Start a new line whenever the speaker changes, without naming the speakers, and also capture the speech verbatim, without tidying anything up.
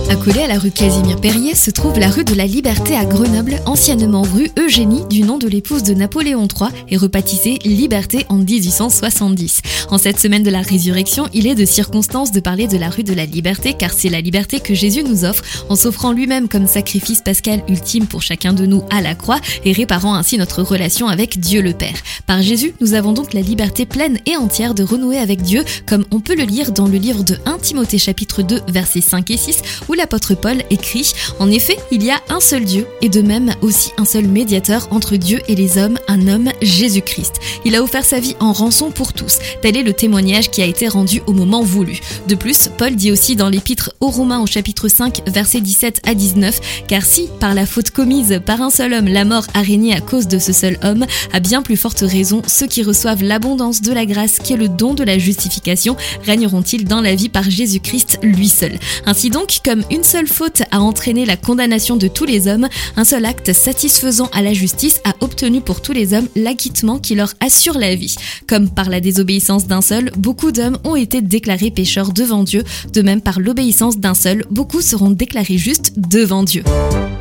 Accolée à la rue Casimir-Périer se trouve la rue de la Liberté à Grenoble, anciennement rue Eugénie du nom de l'épouse de Napoléon trois et rebaptisée Liberté en dix-huit cent soixante-dix. En cette semaine de la résurrection, il est de circonstance de parler de la rue de la Liberté car c'est la liberté que Jésus nous offre en s'offrant lui-même comme sacrifice pascal ultime pour chacun de nous à la croix et réparant ainsi notre relation avec Dieu le Père. Par Jésus, nous avons donc la liberté pleine et entière de renouer avec Dieu comme on peut le lire dans le livre de premier Timothée chapitre deux versets cinq et six où l'apôtre Paul écrit « En effet, il y a un seul Dieu et de même aussi un seul médiateur entre Dieu et les hommes, un homme, Jésus-Christ. Il a offert sa vie en rançon pour tous. Tel est le témoignage qui a été rendu au moment voulu. » De plus, Paul dit aussi dans l'épître aux Romains au chapitre cinq versets dix-sept à dix-neuf « Car si, par la faute commise par un seul homme, la mort a régné à cause de ce seul homme, à bien plus forte raison, ceux qui reçoivent l'abondance de la grâce qui est le don de la justification régneront-ils dans la vie par Jésus-Christ lui seul. » Ainsi donc, comme une seule faute a entraîné la condamnation de tous les hommes, un seul acte satisfaisant à la justice a obtenu pour tous les hommes l'acquittement qui leur assure la vie. Comme par la désobéissance d'un seul, beaucoup d'hommes ont été déclarés pécheurs devant Dieu, de même par l'obéissance d'un seul, beaucoup seront déclarés justes devant Dieu.